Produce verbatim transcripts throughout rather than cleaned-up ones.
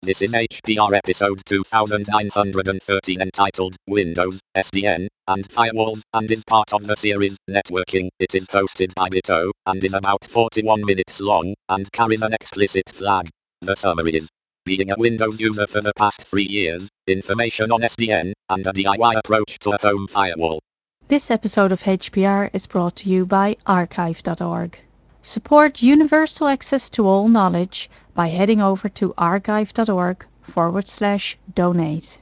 This is H P R episode two thousand nine hundred thirteen entitled Windows, S D N, and Firewalls and is part of the series Networking. It is hosted by Bito and is about forty-one minutes long and carries an explicit flag. The summary is being a Windows user for the past three years, information on S D N, and a D I Y approach to a home firewall. This episode of H P R is brought to you by archive dot org. Support universal access to all knowledge by heading over to archive dot org forward slash donate.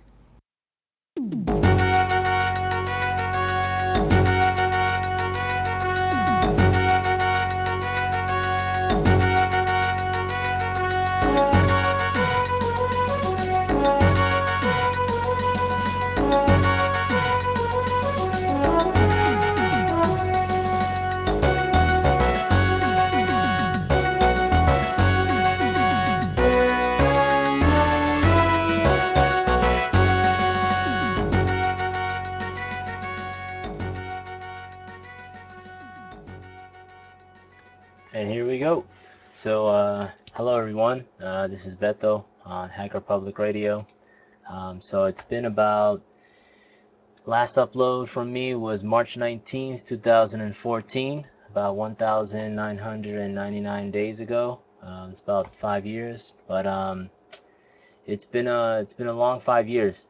And here we go. So, uh, hello everyone. Uh, this is Beto on Hacker Public Radio. Um, so it's been about, last upload from me was March nineteenth, two thousand fourteen, about one thousand nine hundred ninety-nine days ago. Um, it's about five years, but um, it's been a it's been a long five years.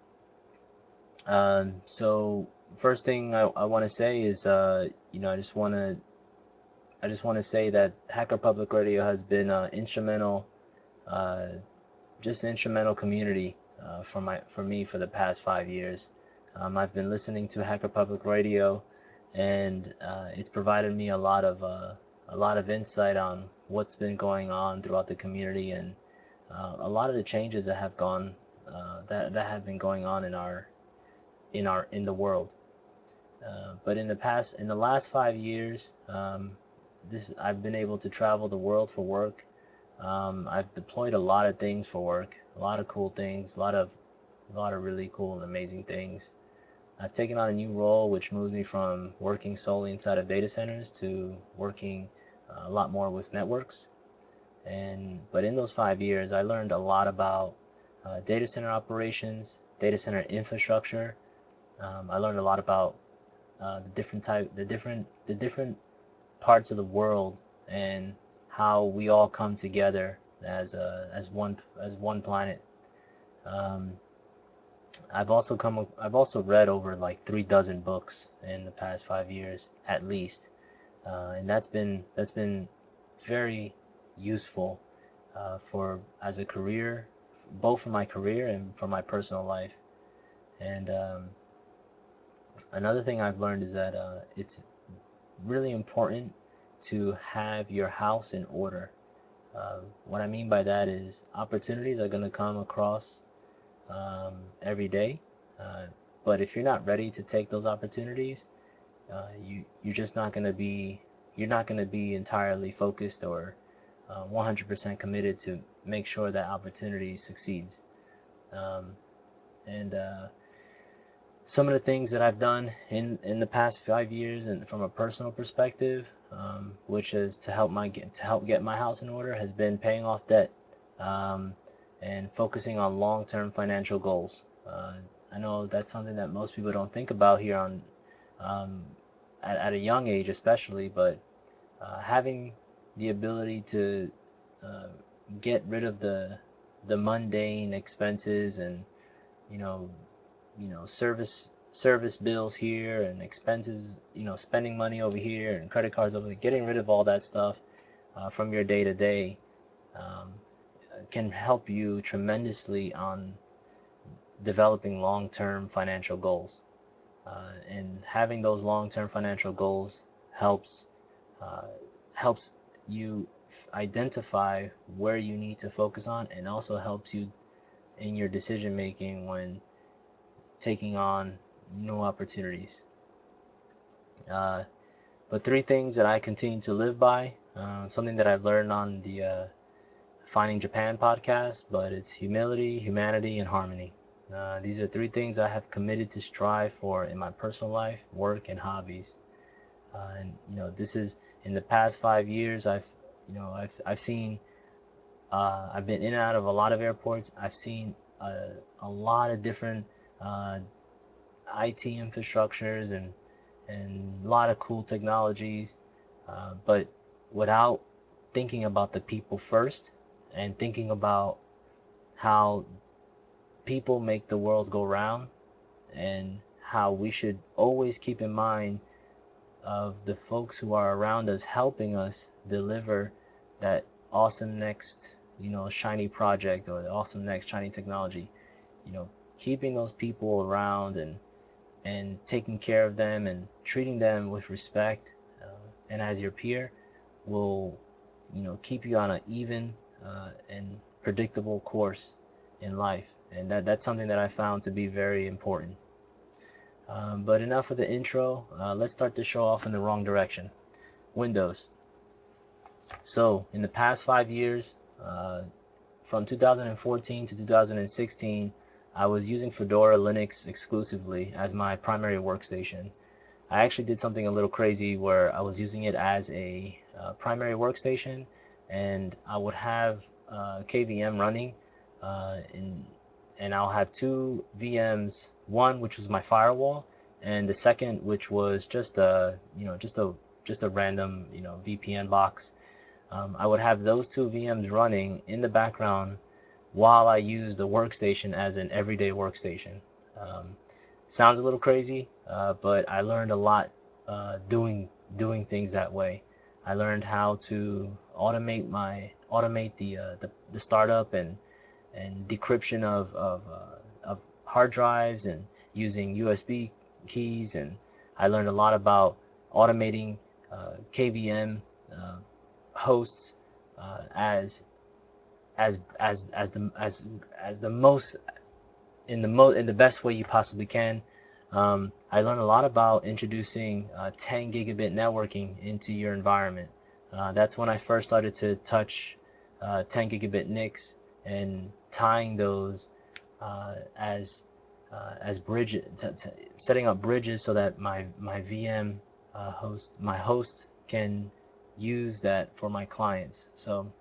Um, so first thing I, I want to say is, uh, you know, I just want to I just want to say that Hacker Public Radio has been uh, instrumental, uh, just an instrumental community uh, for my for me for the past five years. Um, I've been listening to Hacker Public Radio, and uh, it's provided me a lot of uh, a lot of insight on what's been going on throughout the community and uh, a lot of the changes that have gone uh, that that have been going on in our in our in the world. Uh, but in the past, in the last five years, um, this I've been able to travel the world for work. Um, I've deployed a lot of things for work, a lot of cool things, a lot of a lot of really cool and amazing things. I've taken on a new role, which moves me from working solely inside of data centers to working uh, a lot more with networks. And but in those five years, I learned a lot about uh, data center operations, data center infrastructure. Um, I learned a lot about uh, the different type, the different, the different parts of the world and how we all come together as a, as one as one planet. Um, I've also come I've also read over like three dozen books in the past five years at least, uh, and that's been that's been very useful uh, for as a career, both for my career and for my personal life. And um, another thing I've learned is that uh, it's really important to have your house in order. Uh, what I mean by that is opportunities are going to come across um, every day, uh, but if you're not ready to take those opportunities, uh, you you're just not going to be you're not going to be entirely focused or uh, one hundred percent committed to make sure that opportunity succeeds. Um, and uh, some of the things that I've done in in the past five years, and from a personal perspective, um, which is to help my get to help get my house in order, has been paying off debt um, and focusing on long-term financial goals. Uh, I know that's something that most people don't think about here on um, at, at a young age, especially, but uh, having the ability to uh, get rid of the the mundane expenses and you know you know service service bills here and expenses, you know spending money over here and credit cards over there, getting rid of all that stuff uh, from your day to day um, can help you tremendously on developing long-term financial goals, uh, and having those long-term financial goals helps uh, helps you identify where you need to focus on, and also helps you in your decision making when taking on new opportunities. Uh, but three things that I continue to live by, uh, something that I've learned on the uh, Finding Japan podcast, but it's humility, humanity, and harmony. Uh, these are three things I have committed to strive for in my personal life, work, and hobbies. Uh, and you know, this is in the past five years. I've you know I've I've seen Uh, I've been in and out of a lot of airports. I've seen a, a lot of different uh, I T infrastructures and and a lot of cool technologies, uh, but without thinking about the people first and thinking about how people make the world go round, and how we should always keep in mind of the folks who are around us helping us deliver that awesome next, you know, shiny project or the awesome next shiny technology. You know, keeping those people around and and taking care of them and treating them with respect, uh, and as your peer will, you know, keep you on an even uh, and predictable course in life. And that that's something that I found to be very important. Um, but enough of the intro. Uh, let's start the show off in the wrong direction. Windows. So in the past five years, uh, from two thousand fourteen to two thousand sixteen, I was using Fedora Linux exclusively as my primary workstation. I actually did something a little crazy where I was using it as a uh, primary workstation, and I would have uh, K V M running, uh, in, and I'll have two V Ms, one which was my firewall, and the second which was just a you know just a just a random you know V P N box. Um, I would have those two V Ms running in the background while I use the workstation as an everyday workstation. Um, sounds a little crazy, uh, but I learned a lot uh, doing doing things that way. I learned how to automate my automate the uh, the, the startup and and decryption of of, uh, of hard drives and using U S B keys, and I learned a lot about automating uh, K V M uh, hosts uh, as as as as the as as the most in the mo in the best way you possibly can. Um, I learned a lot about introducing uh, ten gigabit networking into your environment. Uh, that's when I first started to touch uh, ten gigabit N I Cs and tying those uh, as uh, as bridges, setting up bridges so that my my V M uh, host, my host, can use that for my clients. So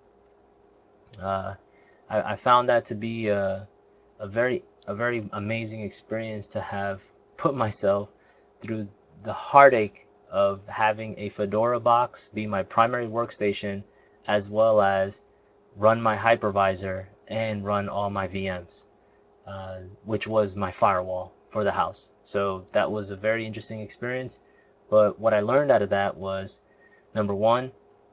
uh, I, I found that to be a, a very a very amazing experience to have put myself through the heartache of having a Fedora box be my primary workstation, as well as run my hypervisor and run all my V Ms, uh, which was my firewall for the house. So that was a very interesting experience. But what I learned out of that was, number one,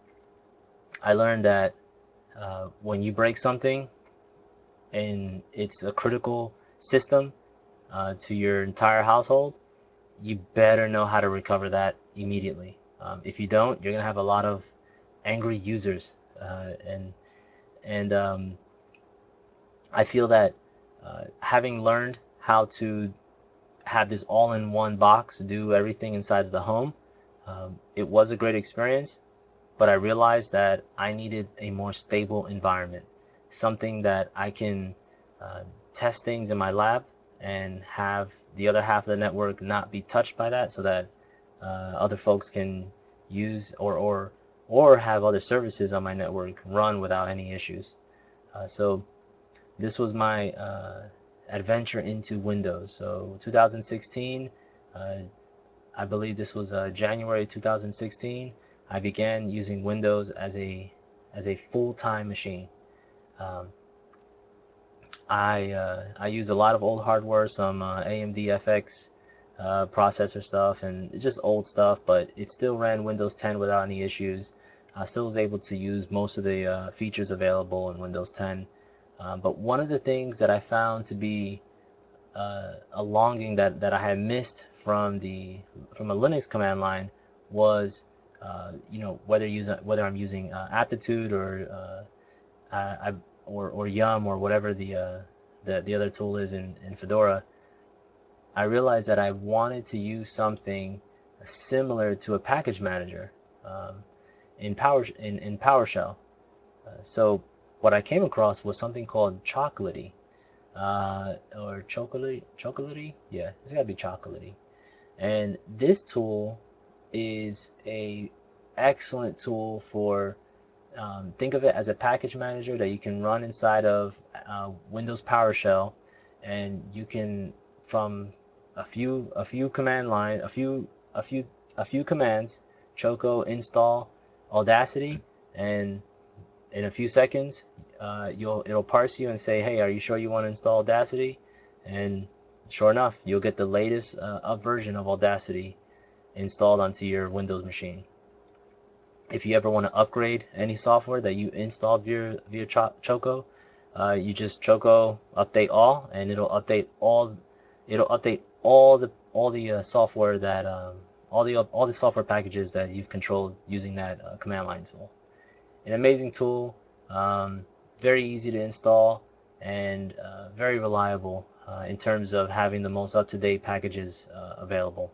I learned that uh, when you break something and it's a critical system uh, to your entire household, you better know how to recover that immediately. Um, if you don't, you're gonna have a lot of angry users, uh, and and um, I feel that uh, having learned how to have this all-in-one box do everything inside of the home, um, it was a great experience. But I realized that I needed a more stable environment, something that I can uh, test things in my lab and have the other half of the network not be touched by that, so that uh, other folks can use or or or have other services on my network run without any issues. Uh, so this was my uh, adventure into Windows. So two thousand sixteen, uh, I believe this was uh, January two thousand sixteen, I began using Windows as a as a full-time machine. Um, I uh, I use a lot of old hardware, some uh, A M D F X uh, processor stuff, and it's just old stuff, but it still ran Windows ten without any issues. I still was able to use most of the uh, features available in Windows ten. Um, but one of the things that I found to be uh, a longing that, that I had missed from the from a Linux command line was, uh, you know, whether using whether I'm using uh, Aptitude or uh, I, I, or or Yum or whatever the uh, the the other tool is in in Fedora. I realized that I wanted to use something similar to a package manager um, in Power in in PowerShell. Uh, so what I came across was something called Chocolatey. Uh, or chocolatey, chocolatey, yeah, it's gotta be chocolatey. And this tool is a excellent tool for um, think of it as a package manager that you can run inside of uh, Windows PowerShell, and you can, from a few a few command line, a few a few a few commands, choco install Audacity, and in a few seconds, uh, you'll it'll parse you and say, hey, are you sure you want to install Audacity? And sure enough, you'll get the latest uh, up version of Audacity installed onto your Windows machine. If you ever want to upgrade any software that you installed via via Choco, uh, you just Choco update all, and it'll update all. It'll update all the all the uh, software that um, all the all the software packages that you've controlled using that uh, command line tool. An amazing tool, um, very easy to install, and uh, very reliable uh, in terms of having the most up-to-date packages uh, available.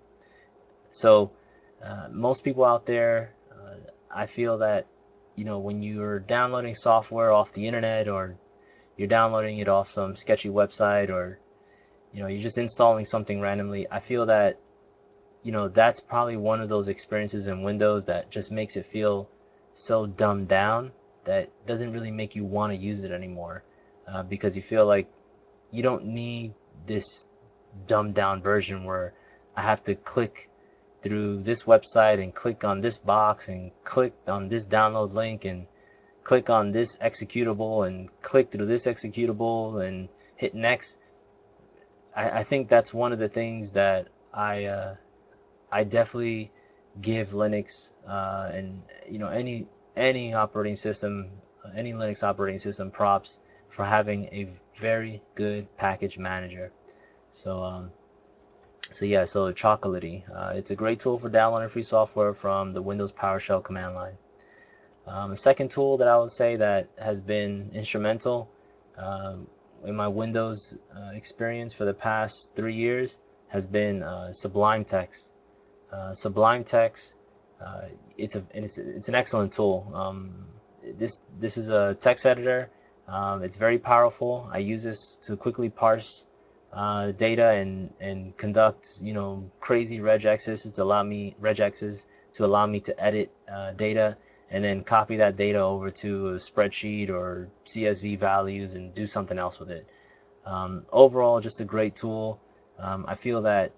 So uh, most people out there, uh, I feel that, you know, when you're downloading software off the internet, or you're downloading it off some sketchy website, or, you know, you're just installing something randomly, I feel that, you know, that's probably one of those experiences in Windows that just makes it feel so dumbed down that doesn't really make you want to use it anymore, uh, because you feel like you don't need this dumbed down version where I have to click through this website and click on this box and click on this download link and click on this executable and click through this executable and hit next. I, I think that's one of the things that I uh, I definitely give Linux uh, and you know any any operating system, any Linux operating system props for having a very good package manager. So um, So yeah, so Chocolatey, uh, it's a great tool for downloading free software from the Windows PowerShell command line. Um, a second tool that I would say that has been instrumental um, in my Windows uh, experience for the past three years has been uh, Sublime Text. Uh, Sublime Text, uh, it's a it's it's an excellent tool. Um, this this is a text editor. Um, it's very powerful. I use this to quickly parse uh, data and and conduct you know crazy regexes to allow me regexes to allow me to edit uh, data and then copy that data over to a spreadsheet or C S V values and do something else with it. Um, overall, just a great tool. Um, I feel that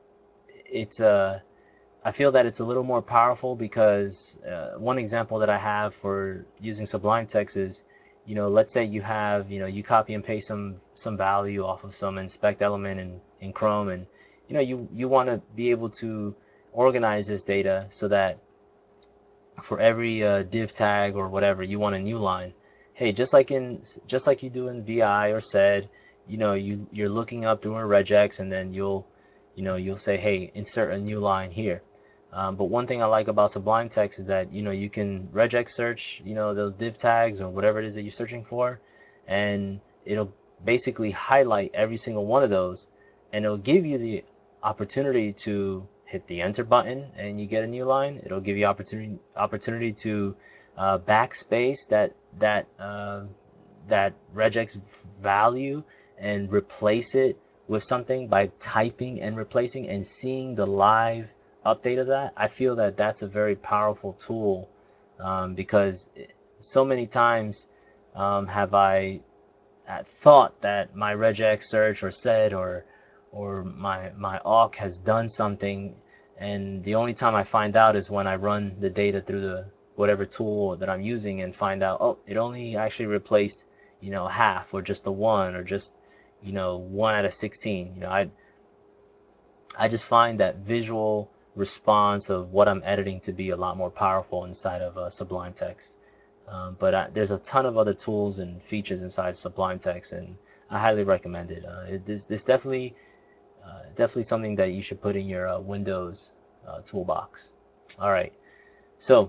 it's a I feel that it's a little more powerful because uh, one example that I have for using Sublime Text is, you know, let's say you have, you know, you copy and paste some some value off of some inspect element in, in Chrome, and you know you you want to be able to organize this data so that for every uh, div tag or whatever you want a new line. Hey, just like in just like you do in V I or sed, you know, you you're looking up doing a regex, and then you'll you know you'll say, hey, insert a new line here. Um, but one thing I like about Sublime Text is that you know you can regex search you know those div tags or whatever it is that you're searching for, and it'll basically highlight every single one of those, and it'll give you the opportunity to hit the enter button and you get a new line. It'll give you opportunity opportunity to uh, backspace that that uh, that regex value and replace it with something by typing and replacing and seeing the live update of that. I feel that that's a very powerful tool um, because so many times um, have I thought that my regex search or sed or or my my awk has done something, and the only time I find out is when I run the data through the whatever tool that I'm using and find out, oh, it only actually replaced you know half or just the one or just you know one out of sixteen. You know, I I just find that visual response of what I'm editing to be a lot more powerful inside of uh, Sublime Text. Um, but I, there's a ton of other tools and features inside Sublime Text, and I highly recommend it. Uh, it this, this definitely, uh, definitely something that you should put in your uh, Windows uh, toolbox. All right. So,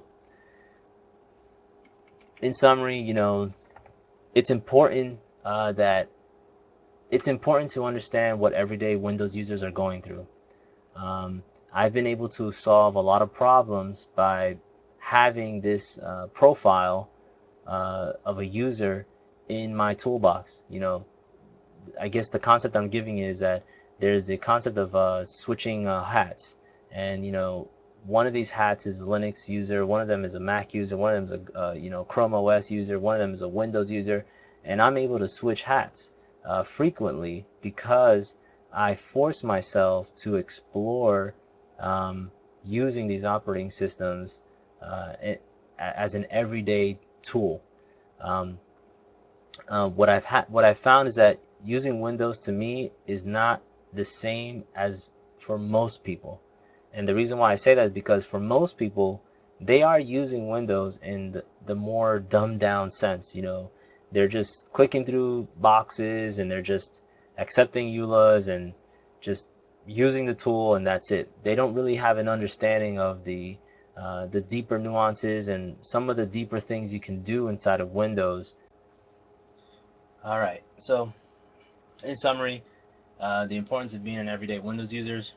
in summary, you know, it's important uh, that it's important to understand what everyday Windows users are going through. Um, I've been able to solve a lot of problems by having this uh, profile uh, of a user in my toolbox. You know, I guess the concept I'm giving is that there's the concept of uh, switching uh, hats, and you know, one of these hats is a Linux user, one of them is a Mac user, one of them is a uh, you know Chrome O S user, one of them is a Windows user, and I'm able to switch hats uh, frequently because I force myself to explore um, using these operating systems uh, as an everyday tool. Um, uh, what I've had, what I've found is that using Windows to me is not the same as for most people. And the reason why I say that is because for most people, they are using Windows in the, the more dumbed down sense. You know, they're just clicking through boxes and they're just accepting E U L As and just using the tool, and that's it. They don't really have an understanding of the uh, the deeper nuances and some of the deeper things you can do inside of Windows. All right, so in summary, uh, the importance of being an everyday Windows users.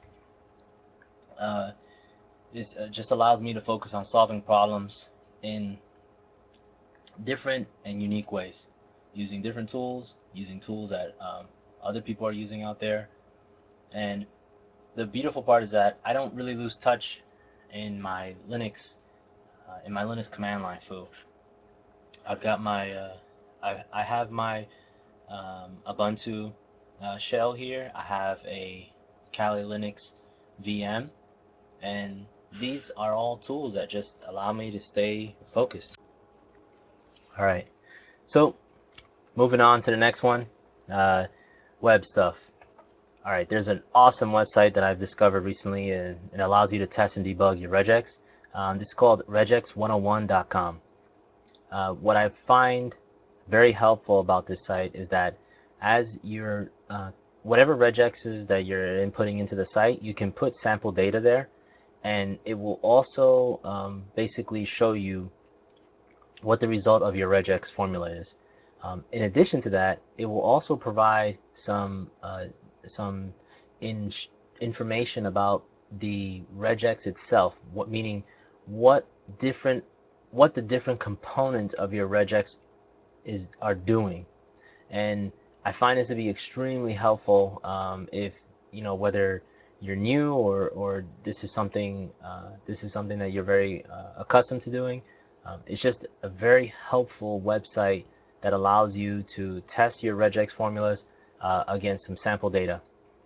Uh, This uh, just allows me to focus on solving problems in different and unique ways, using different tools, using tools that um, other people are using out there. And the beautiful part is that I don't really lose touch in my Linux, uh, in my Linux command line foo. I've got my, uh, I, I have my um, Ubuntu uh, shell here. I have a Kali Linux V M, and these are all tools that just allow me to stay focused. All right, so moving on to the next one, uh, web stuff. All right, there's an awesome website that I've discovered recently, and it allows you to test and debug your regex. Um, this is called regex one oh one dot com. Uh, what I find very helpful about this site is that as you're, uh, whatever regexes that you're inputting into the site, you can put sample data there, and it will also um, basically show you what the result of your regex formula is. Um, in addition to that, it will also provide some uh, some in information about the regex itself. What meaning what different what the different components of your regex is are doing, and I find this to be extremely helpful um, if you know whether you're new or or this is something uh, this is something that you're very uh, accustomed to doing. Um, it's just a very helpful website that allows you to test your regex formulas uh, against some sample data.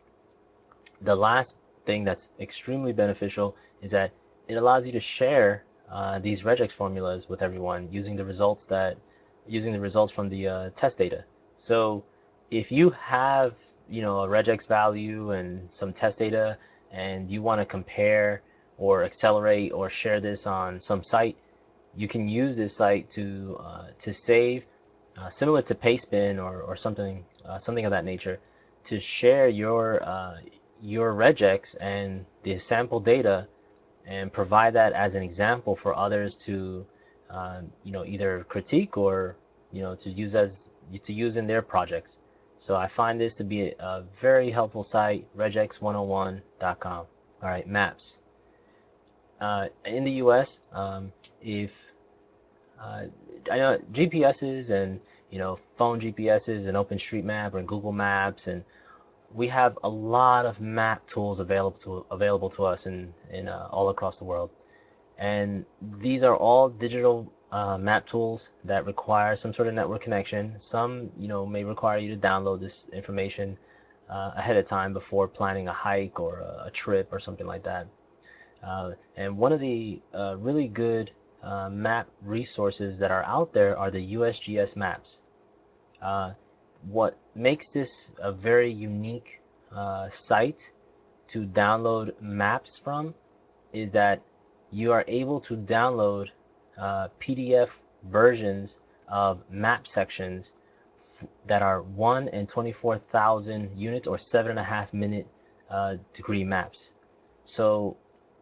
The last thing that's extremely beneficial is that it allows you to share uh, these regex formulas with everyone using the results that using the results from the uh, test data. So if you have you know a regex value and some test data and you want to compare or accelerate or share this on some site, you can use this site to uh, to save, uh, similar to Pastebin or, or something uh, something of that nature, to share your uh, your regex and the sample data and provide that as an example for others to uh, you know either critique or you know to use as to use in their projects. So I find this to be a, a very helpful site, regex one oh one dot com. All right, maps. Uh, in the U S, um, if uh, I know G P S's and you know phone G P S's and OpenStreetMap and Google Maps, and we have a lot of map tools available to available to us in in uh, all across the world. And these are all digital uh, map tools that require some sort of network connection. Some you know may require you to download this information uh, ahead of time before planning a hike or a, a trip or something like that. Uh, and one of the uh, really good uh, map resources that are out there are the U S G S maps. Uh, what makes this a very unique uh, site to download maps from is that you are able to download uh, P D F versions of map sections that are one in twenty-four thousand units or seven and a half minute uh, degree maps. So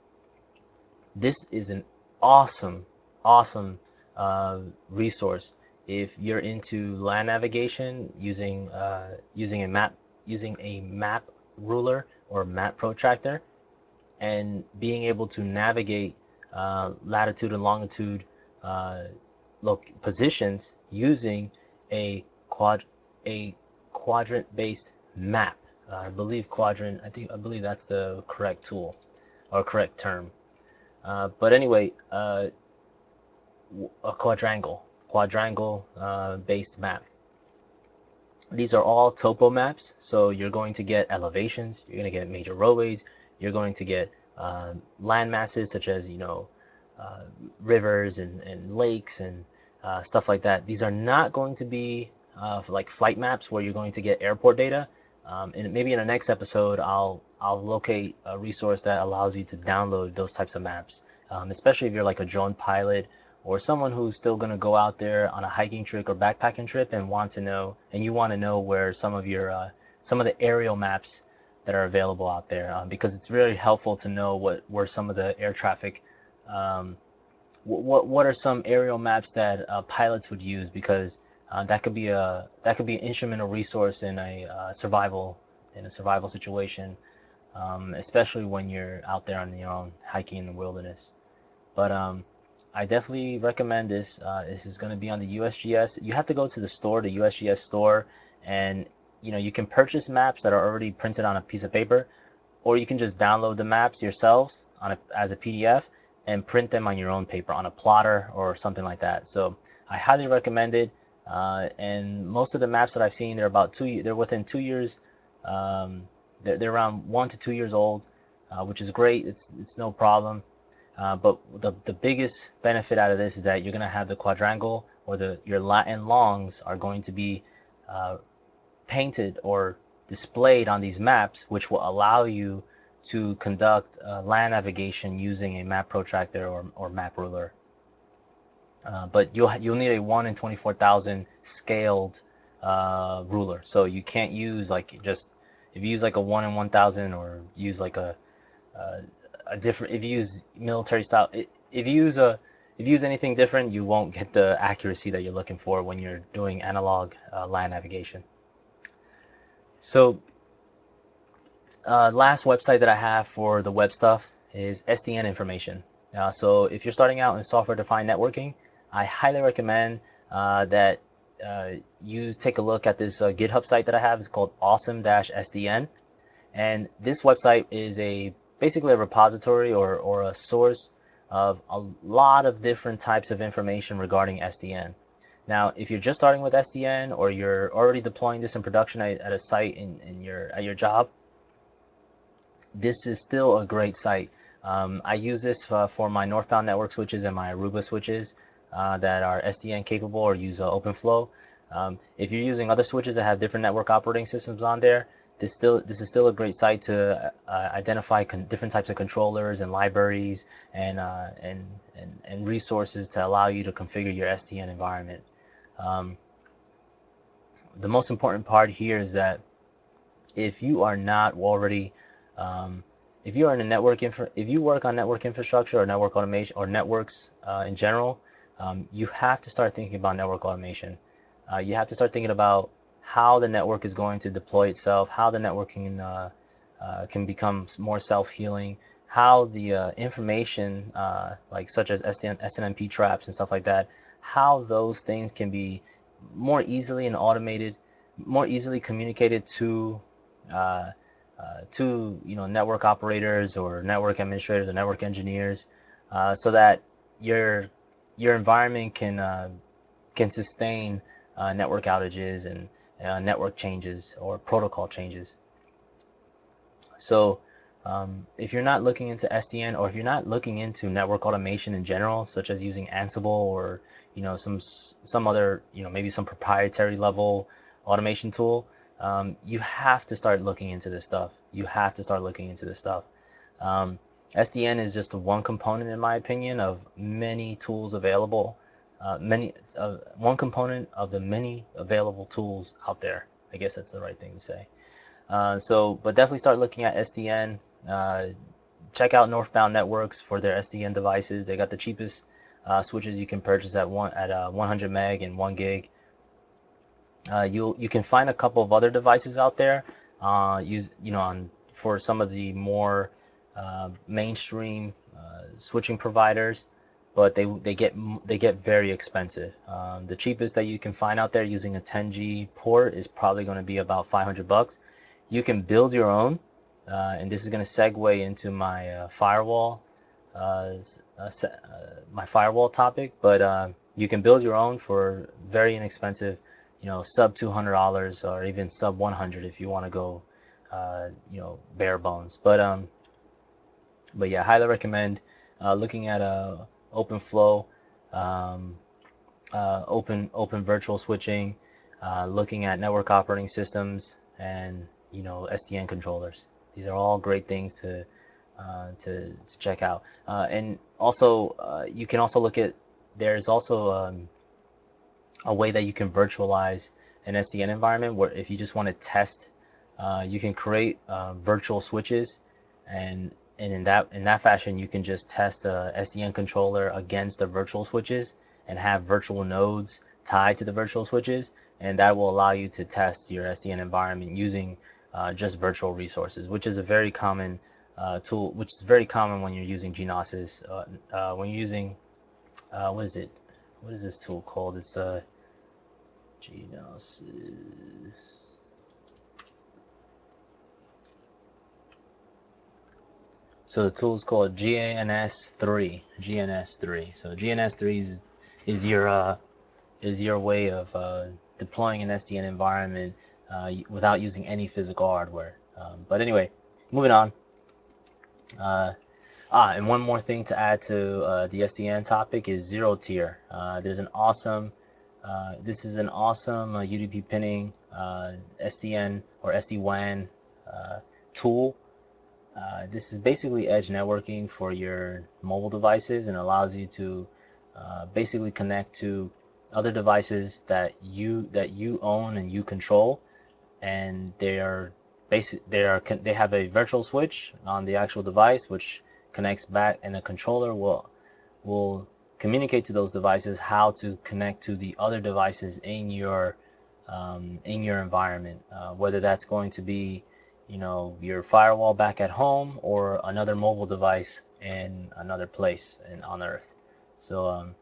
this is an awesome, awesome uh, resource if you're into land navigation using uh, using a map using a map ruler or map protractor, and being able to navigate uh, latitude and longitude uh, loc positions using a quad a quadrant based map. Uh, I believe quadrant. I think I believe that's the correct tool or correct term. Uh, but anyway, uh, a quadrangle, quadrangle uh, based map. These are all topo maps, so you're going to get elevations, you're going to get major roadways, you're going to get uh, land masses such as, you know, uh, rivers and, and lakes and uh, stuff like that. These are not going to be uh, like flight maps where you're going to get airport data. Um, and maybe in the next episode, I'll I'll locate a resource that allows you to download those types of maps, um, especially if you're like a drone pilot or someone who's still going to go out there on a hiking trip or backpacking trip and want to know, and you want to know where some of your uh, some of the aerial maps that are available out there, um, because it's really helpful to know what where some of the air traffic, um, what what are some aerial maps that uh, pilots would use, because uh, that could be a that could be an instrumental resource in a uh, survival in a survival situation, um, especially when you're out there on your own hiking in the wilderness. But um, I definitely recommend this. Uh, this is going to be on the U S G S. You have to go to the store, the U S G S store, and you know you can purchase maps that are already printed on a piece of paper, or you can just download the maps yourselves on a, as a P D F and print them on your own paper on a plotter or something like that. So I highly recommend it. Uh, and most of the maps that I've seen, they're about two. They're within two years. Um, they're, they're around one to two years old, uh, which is great. It's it's no problem. Uh, but the the biggest benefit out of this is that you're gonna have the quadrangle, or the your lat and longs are going to be uh, painted or displayed on these maps, which will allow you to conduct uh, land navigation using a map protractor or, or map ruler. Uh, but you'll you'll need a one in twenty-four thousand scaled uh, ruler, so you can't use like just if you use like a one in one thousand, or use like a uh, a different if you use military style, if you use a if you use anything different, you won't get the accuracy that you're looking for when you're doing analog uh, land navigation. So uh, last website that I have for the web stuff is S D N information. Uh, so if you're starting out in software defined networking, I highly recommend uh, that uh, you take a look at this uh, GitHub site that I have. It's called awesome dash S D N. And this website is a basically a repository, or, or a source of a lot of different types of information regarding S D N. Now, if you're just starting with S D N, or you're already deploying this in production at, at a site in, in your at your job, this is still a great site. Um, I use this uh, for my northbound network switches and my Aruba switches uh, that are S D N capable or use uh, OpenFlow. Um, if you're using other switches that have different network operating systems on there, this still this is still a great site to uh, identify different types of controllers and libraries and, uh, and and and resources to allow you to configure your S D N environment. Um, the most important part here is that if you are not already um, if you are in a network infra if you work on network infrastructure or network automation or networks uh, in general, um, you have to start thinking about network automation. Uh, you have to start thinking about how the network is going to deploy itself, how the networking uh, uh, can become more self-healing, how the uh, information uh, like such as S N M P traps and stuff like that, how those things can be more easily and automated, more easily communicated to uh, uh, to you know network operators or network administrators or network engineers, uh, so that your your environment can uh, can sustain uh, network outages and uh, network changes or protocol changes. So um, if you're not looking into S D N, or if you're not looking into network automation in general, such as using Ansible or you know some some other you know maybe some proprietary level automation tool, um, you have to start looking into this stuff. You have to start looking into this stuff. Um, S D N is just one component, in my opinion, of many tools available. Uh, many uh, one component of the many available tools out there. I guess that's the right thing to say. Uh, so, but definitely start looking at S D N. Uh, check out Northbound Networks for their S D N devices. They got the cheapest uh, switches you can purchase at one at uh, one hundred meg and one gig. Uh, you you can find a couple of other devices out there. Uh, use you know on for some of the more uh, mainstream uh, switching providers, but they they get they get very expensive. Um, the cheapest that you can find out there using a ten G port is probably going to be about five hundred bucks. You can build your own, uh, and this is going to segue into my uh, firewall uh, uh, my firewall topic, but uh, you can build your own for very inexpensive, you know, sub two hundred dollars or even sub one hundred if you want to go, uh, you know, bare bones. But um, but yeah, highly recommend uh, looking at a OpenFlow, um, uh, open open virtual switching, uh, looking at network operating systems, and you know S D N controllers. These are all great things to uh, to, to check out. Uh, and also, uh, you can also look at, there's also um, a way that you can virtualize an S D N environment where if you just want to test, uh, you can create uh, virtual switches, and and in that in that fashion you can just test a S D N controller against the virtual switches and have virtual nodes tied to the virtual switches, and that will allow you to test your S D N environment using uh, just virtual resources, which is a very common uh, tool, which is very common when you're using G N O S's. Uh, uh, when you're using, uh, what is it? What is this tool called? It's uh, G N O S. So the tool is called G N S three. G N S three. So G N S three is, is your uh, is your way of uh, deploying an S D N environment uh, without using any physical hardware. Um, but anyway, moving on. Uh, ah, and one more thing to add to uh, the S D N topic is zero tier. Uh, there's an awesome, uh, this is an awesome uh, U D P pinning uh, S D N or S D WAN uh, tool. Uh, this is basically edge networking for your mobile devices and allows you to uh, basically connect to other devices that you that you own and you control, and they are basic. They are they have a virtual switch on the actual device which connects back, and the controller will will communicate to those devices how to connect to the other devices in your um, in your environment, uh, whether that's going to be, you know, your firewall back at home or another mobile device in another place in, on Earth. So, um,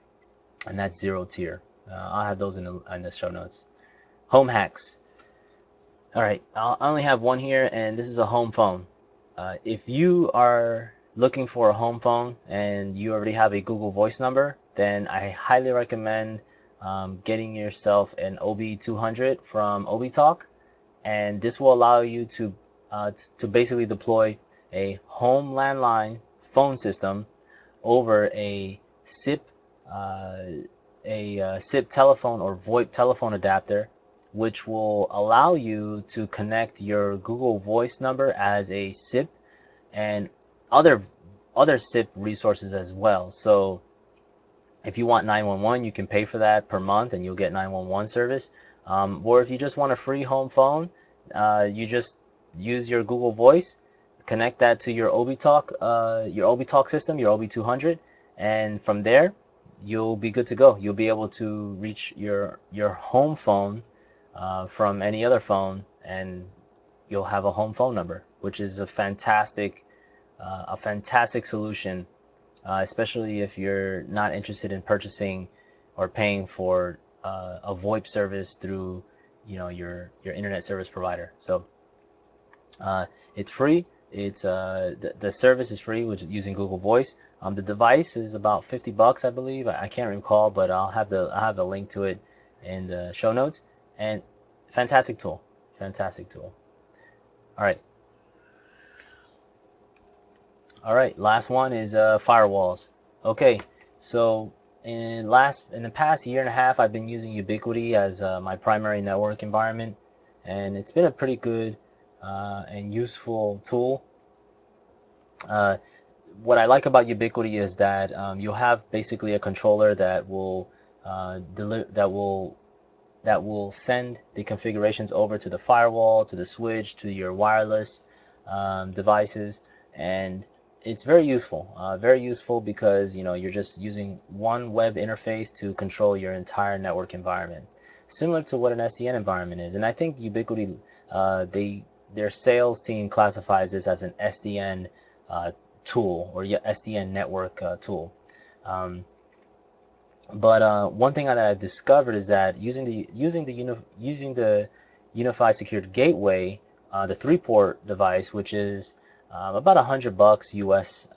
and that's zero tier. Uh, I'll have those in the, in the show notes. Home hacks. All right, I'll, I only have one here, and this is a home phone. Uh, if you are looking for a home phone and you already have a Google Voice number, then I highly recommend um, getting yourself an O B two hundred from ObiTalk, and this will allow you to uh, to basically deploy a home landline phone system over a S I P uh, a uh, S I P telephone or VoIP telephone adapter, which will allow you to connect your Google Voice number as a S I P and other other S I P resources as well. So if you want nine one one, you can pay for that per month and you'll get nine one one service. Um, or if you just want a free home phone, uh, you just use your Google Voice, connect that to your ObiTalk, uh, your ObiTalk system, your O B two hundred, and from there, you'll be good to go. You'll be able to reach your your home phone uh, from any other phone, and you'll have a home phone number, which is a fantastic, uh, a fantastic solution, uh, especially if you're not interested in purchasing or paying for uh, a VoIP service through, you know, your your internet service provider. So uh, it's free. It's uh, the, the service is free, which is using Google Voice. Um, the device is about fifty bucks, I believe. I, I can't recall, but I'll have the I'll have a link to it in the show notes. And fantastic tool, fantastic tool. All right. All right, last one is uh, firewalls. Okay, so in last in the past year and a half, I've been using Ubiquiti as uh, my primary network environment, and it's been a pretty good uh, and useful tool. Uh, what I like about Ubiquiti is that um, you'll have basically a controller that will uh, deli- that will that will send the configurations over to the firewall, to the switch, to your wireless um, devices, and it's very useful. Uh, very useful because you know you're just using one web interface to control your entire network environment, similar to what an S D N environment is. And I think Ubiquiti, uh, they their sales team classifies this as an S D N uh, tool or S D N network uh, tool. Um, but uh, one thing that I've discovered is that using the using the uni using the Unified Secured Gateway, uh, the three-port device, which is uh, about a hundred bucks U S,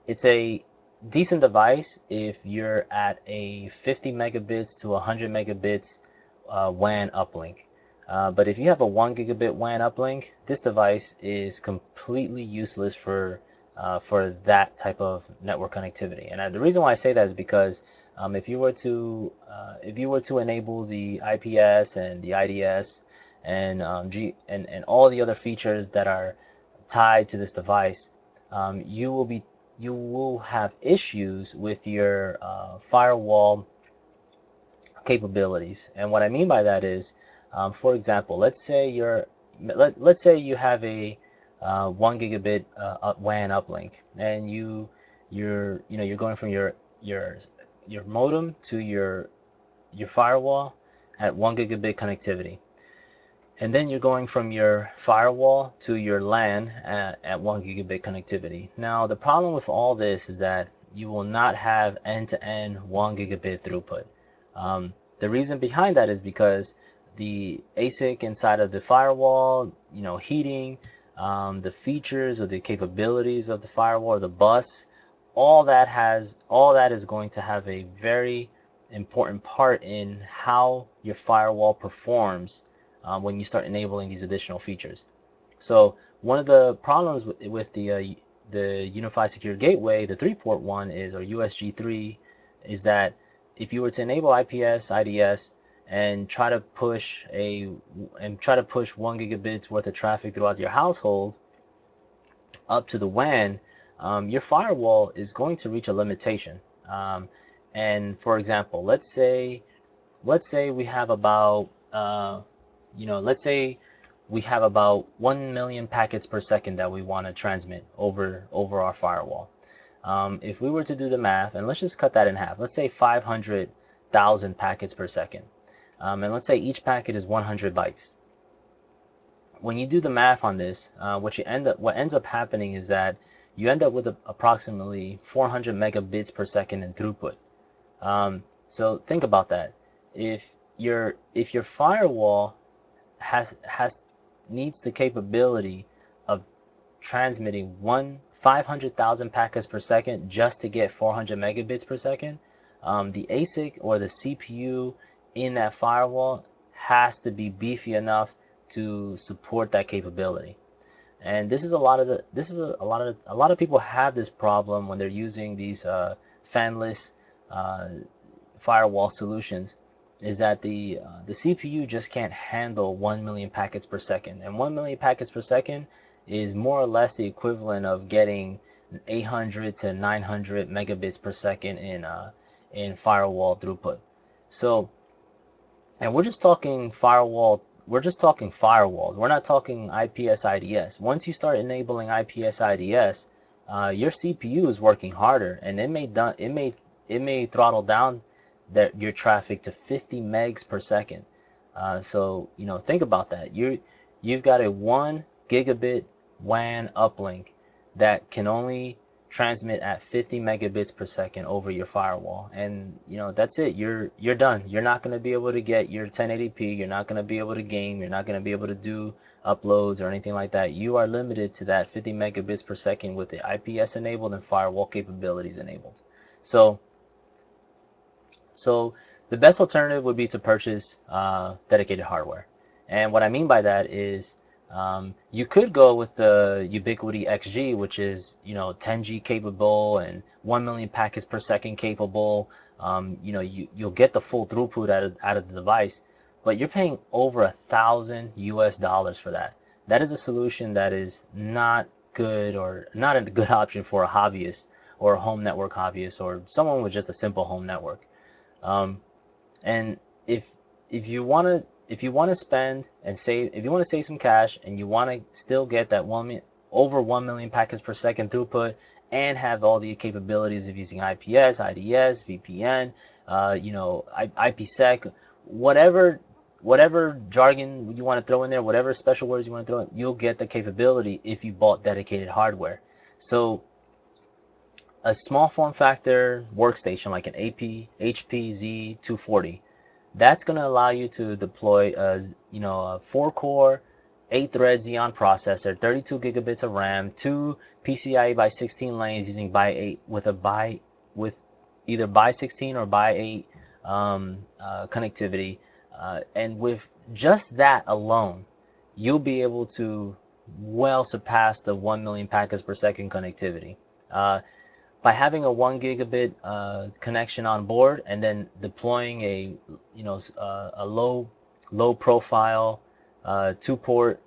it's a decent device if you're at a fifty megabits to one hundred megabits uh, W A N uplink. Uh, but if you have a one gigabit W A N uplink, this device is completely useless for uh, for that type of network connectivity. And uh, the reason why I say that is because um, if you were to uh, if you were to enable the I P S and the I D S and um, G and, and all the other features that are tied to this device, um, you will be you will have issues with your uh, firewall capabilities. And what I mean by that is, um, for example, let's say you're let, let's say you have a uh, one gigabit uh, up W A N uplink, and you you're you know you're going from your your your modem to your your firewall at one gigabit connectivity. And then you're going from your firewall to your LAN at, at one gigabit connectivity. Now, the problem with all this is that you will not have end-to-end one gigabit throughput. Um, the reason behind that is because the A S I C inside of the firewall, you know, heating, um, the features or the capabilities of the firewall, or the bus, all that has all that is going to have a very important part in how your firewall performs um, when you start enabling these additional features. So one of the problems with, with the uh, the Unified Secure Gateway, the three-port one is, or U S G three, is that if you were to enable I P S, I D S, and try to push a and try to push one gigabits worth of traffic throughout your household up to the W A N, um, your firewall is going to reach a limitation. Um, and for example, let's say let's say we have about uh, you know let's say we have about one million packets per second that we want to transmit over over our firewall. Um, if we were to do the math, and let's just cut that in half, let's say five hundred thousand packets per second, um, and let's say each packet is one hundred bytes. When you do the math on this, uh, what you end up what ends up happening is that you end up with a, approximately four hundred megabits per second in throughput. Um, so think about that. If your if your firewall has has needs the capability of transmitting one five hundred thousand packets per second just to get four hundred megabits per second, um, the A S I C or the C P U in that firewall has to be beefy enough to support that capability. And this is a lot of the this is a, a lot of a lot of people have this problem when they're using these uh, fanless uh, firewall solutions, is that the uh, the C P U just can't handle one million packets per second, and one million packets per second is more or less the equivalent of getting eight hundred to nine hundred megabits per second in uh, in firewall throughput. So, and we're just talking firewall. We're just talking firewalls. We're not talking I P S I D S. Once you start enabling I P S I D S, uh, your C P U is working harder, and it may done it may it may throttle down that your traffic to fifty megs per second. Uh, so you know, think about that. You you've got a one gigabit W A N uplink that can only transmit at fifty megabits per second over your firewall, and you know that's it. You're you're done. You're not going to be able to get your ten eighty p. You're not going to be able to game. You're not going to be able to do uploads or anything like that. You are limited to that fifty megabits per second with the I P S enabled and firewall capabilities enabled. So so the best alternative would be to purchase uh, dedicated hardware. And what I mean by that is um, you could go with the Ubiquiti X G, which is you know ten G capable and one million packets per second capable. Um, you know you, you'll get the full throughput out of, out of the device, but you're paying over a thousand U S dollars for that. That is a solution that is not good, or not a good option for a hobbyist or a home network hobbyist or someone with just a simple home network. Um, and if if you want to if you want to spend and save if you want to save some cash and you want to still get that one over one million packets per second throughput and have all the capabilities of using I P S, I D S, V P N, uh, you know, I, IPsec, whatever whatever jargon you want to throw in there, whatever special words you want to throw in, you'll get the capability if you bought dedicated hardware. So a small form factor workstation like an A P H P Z two forty, that's going to allow you to deploy a you know a four core eight thread Xeon processor, thirty-two gigabits of RAM, two PCIe by sixteen lanes using by eight with a by with either by sixteen or by eight um, uh, connectivity, uh, and with just that alone, you'll be able to well surpass the one million packets per second connectivity. Uh, by having a one gigabit uh, connection on board and then deploying a you know uh, a low low profile uh, two port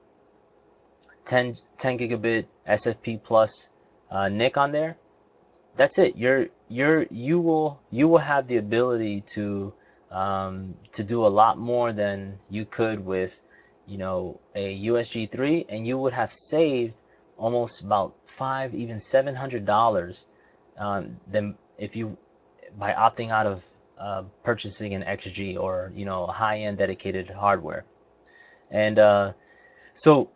ten, ten gigabit S F P plus uh, N I C on there, that's it. You're you're you will you will have the ability to um, to do a lot more than you could with you know a U S G three, and you would have saved almost about five even seven hundred dollars um, than if you by opting out of uh, purchasing an X G or you know high-end dedicated hardware. And uh, so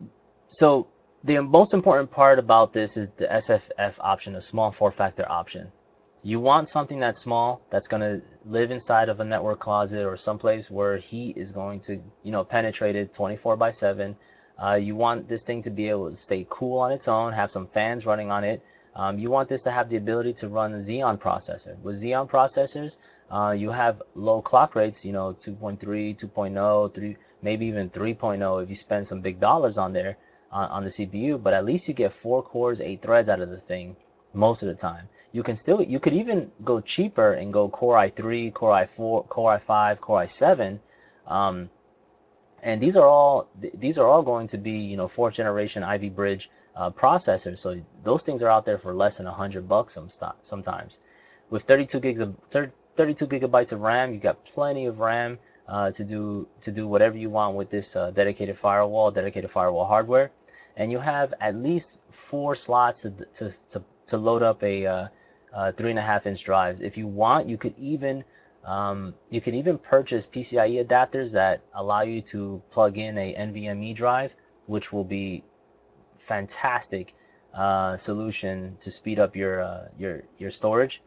so the most important part about this is the S F F option, a small form factor option. You want something that's small, that's going to live inside of a network closet or someplace where heat is going to, you know, penetrate it twenty-four by seven. Uh, you want this thing to be able to stay cool on its own, have some fans running on it. Um, you want this to have the ability to run a Xeon processor. With Xeon processors, uh, you have low clock rates, you know, two point three, two point oh, three, maybe even three point oh if you spend some big dollars on there on, on the C P U, but at least you get four cores, eight threads out of the thing most of the time. You can still, you could even go cheaper and go Core i three, Core i four, Core i five, Core i seven, um, and these are all these are all going to be you know fourth generation Ivy Bridge uh, processors. So those things are out there for less than a hundred bucks some sometimes. With thirty-two gigs of thirty-two gigabytes of RAM, you got plenty of RAM uh, to do to do whatever you want with this uh, dedicated firewall, dedicated firewall hardware, and you have at least four slots to to to, to load up a uh, uh, three and a half inch drives. If you want, you could even um, you can even purchase PCIe adapters that allow you to plug in a NVMe drive, which will be fantastic uh, solution to speed up your uh, your your storage.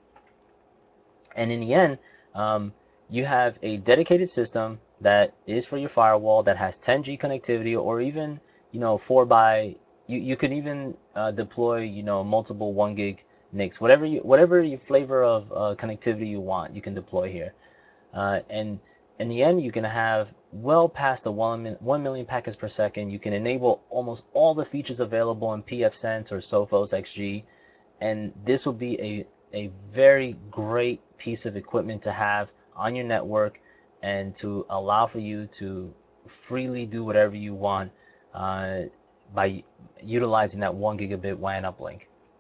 And in the end, um, you have a dedicated system that is for your firewall that has ten G connectivity, or even you know four by you you could even uh, deploy you know multiple one gig N I Cs, whatever you whatever your flavor of uh, connectivity you want, you can deploy here. Uh, and in the end, you can have well past the one, one million packets per second. You can enable almost all the features available in pfSense or Sophos X G. And this will be a, a very great piece of equipment to have on your network and to allow for you to freely do whatever you want uh, by utilizing that one gigabit W A N uplink.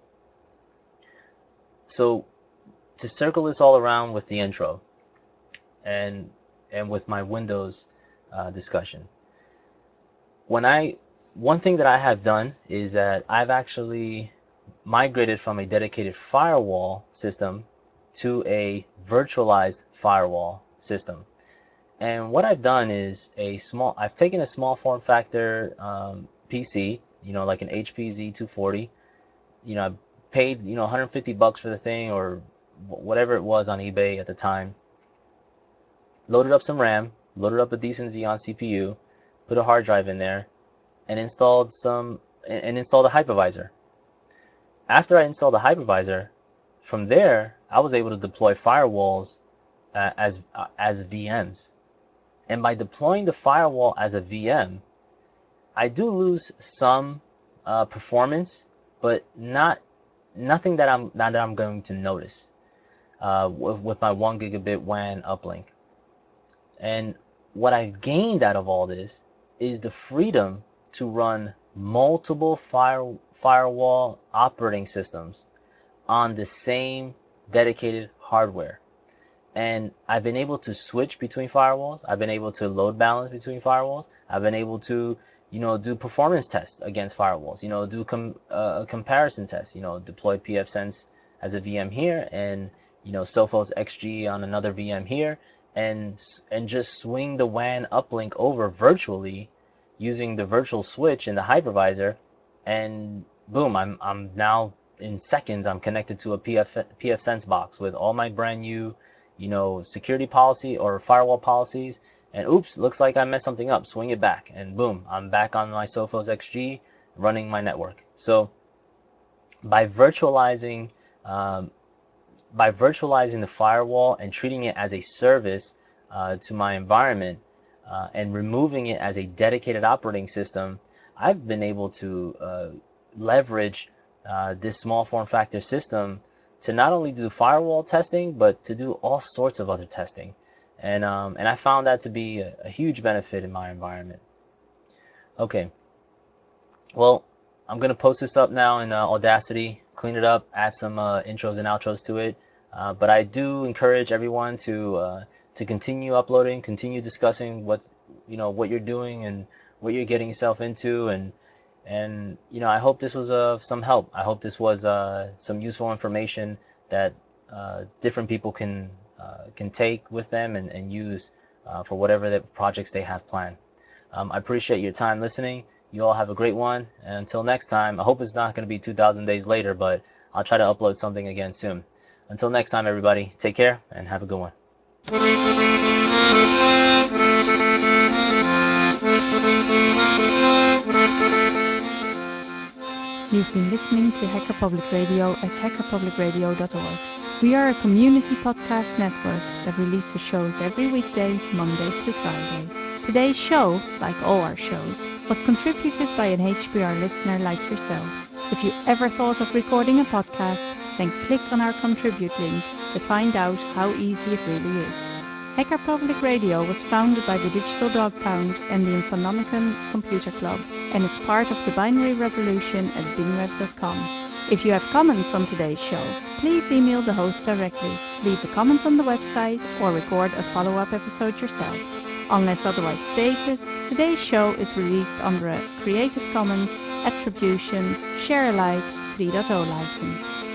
So to circle this all around with the intro, and and with my Windows uh, discussion. When I one thing that I have done is that I've actually migrated from a dedicated firewall system to a virtualized firewall system. And what I've done is a small I've taken a small form factor um, P C, you know, like an H P Z two forty. You know, I paid you know one hundred fifty bucks for the thing or whatever it was on eBay at the time. Loaded up some RAM, loaded up a decent Xeon C P U, put a hard drive in there, and installed some and installed a hypervisor. After I installed the hypervisor, from there I was able to deploy firewalls uh, as uh, as V Ms. And by deploying the firewall as a V M, I do lose some uh, performance, but not nothing that I'm not that I'm going to notice uh, with, with my one gigabit W A N uplink. And what I've gained out of all this is the freedom to run multiple fire, firewall operating systems on the same dedicated hardware. And I've been able to switch between firewalls. I've been able to load balance between firewalls. I've been able to, you know, do performance tests against firewalls. You know, do com uh, a comparison test. You know, deploy pfSense as a V M here, and you know, Sophos X G on another V M here, and and just swing the W A N uplink over virtually using the virtual switch in the hypervisor, and boom, I'm I'm now in seconds I'm connected to a P F pfSense box with all my brand new, you know, security policy or firewall policies, and oops, looks like I messed something up, swing it back, and boom, I'm back on my Sophos X G running my network. So by virtualizing um, by virtualizing the firewall and treating it as a service uh, to my environment uh, and removing it as a dedicated operating system, I've been able to uh, leverage uh, this small form factor system to not only do firewall testing, but to do all sorts of other testing. And, um, and I found that to be a, a huge benefit in my environment. Okay, well, I'm going to post this up now in uh, Audacity, clean it up, add some uh, intros and outros to it. Uh, but I do encourage everyone to uh, to continue uploading, continue discussing what you know what you're doing and what you're getting yourself into, and and you know I hope this was of uh, some help. I hope this was uh, some useful information that uh, different people can uh, can take with them and, and use uh, for whatever the projects they have planned. Um, I appreciate your time listening. You all have a great one. And until next time, I hope it's not going to be two thousand days later, but I'll try to upload something again soon. Until next time, everybody, take care and have a good one. You've been listening to Hacker Public Radio at hacker public radio dot org. We are a community podcast network that releases shows every weekday, Monday through Friday. Today's show, like all our shows, was contributed by an H P R listener like yourself. If you ever thought of recording a podcast, then click on our contribute link to find out how easy it really is. Hacker Public Radio was founded by the Digital Dog Pound and the Infonomicon Computer Club and is part of the Binary Revolution at binrev dot com. If you have comments on today's show, please email the host directly, leave a comment on the website, or record a follow-up episode yourself. Unless otherwise stated, today's show is released under a Creative Commons Attribution Share Alike three point oh license.